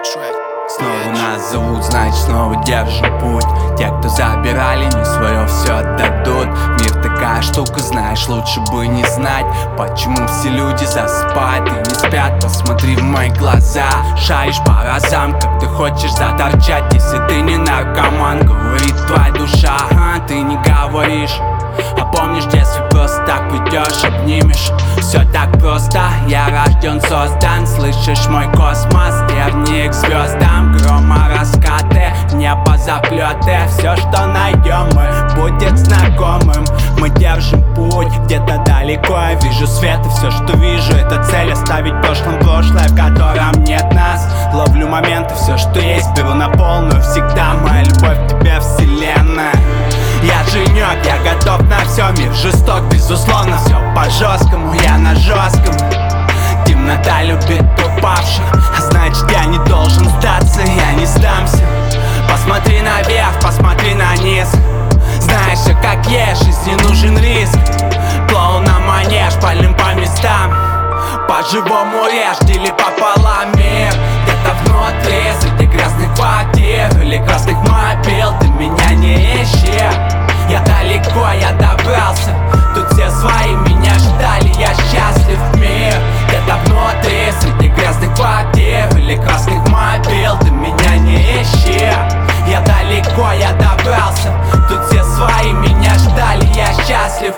Снова нас зовут, значит снова держим путь. Те, кто забирали, не свое все отдадут. Мир такая штука, знаешь, лучше бы не знать. Почему все люди засыпают и не спят? Посмотри в мои глаза, шаришь по разам, как ты хочешь заторчать. Если ты не наркоман, говорит твоя душа, ты не говоришь. А помнишь, детстве просто так уйдешь, обнимешь. Все так просто, я рожден, создан. Слышишь мой космос, терни к звездам. Грома раскаты, небо заплеты. Все, что найдем мы, будет знакомым. Мы держим путь, где-то далеко я вижу свет. И все, что вижу, это цель оставить в прошлом прошлое, в котором нет нас. Ловлю моменты, все, что есть, беру на полную. Всегда моя любовь к тебе, вселенная. Я женек, я готов на все, мир жесток, безусловно. Все по-жесткому, я на жестком. Темнота любит упавших, а значит я не должен сдаться, я не сдамся. Посмотри наверх, посмотри на низ. Знаешь, все как есть, жизни нужен риск. Клоун на манеж, палим по местам. По-живому режь, дели пополам мир. Где-то внутри, среди грязных квартир или красных мобил, ты меня не ищи. Я далеко, я добрался. Тут все свои меня ждали, я счастлив в мир. Где-то внутри, среди грязных квартир или красных мобил, ты меня не ищи. Я далеко, я добрался. Тут все свои меня ждали, я счастлив.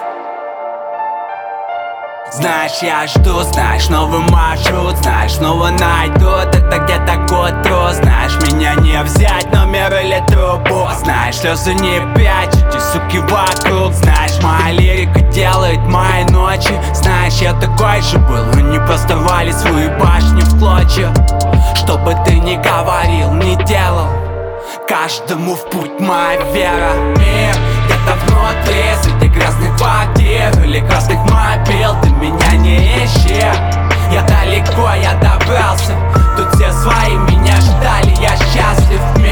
Знаешь, я жду, знаешь, новый маршрут. Знаешь, снова найдут, это где-то к утру. Знаешь, меня не взять, номер или трубу. Знаешь, слезы не прячь, эти суки вокруг. Знаешь, моя лирика делает мои ночи. Знаешь, я такой же был, но не просто рвали свои башни в клочья. Что бы ты ни говорил, ни делал, каждому в путь моя вера. Мир где-то внутри, среди грязных квартир или красных мобил, ты меня не ищи. Я далеко, я добрался. Тут все свои меня ждали, я счастлив.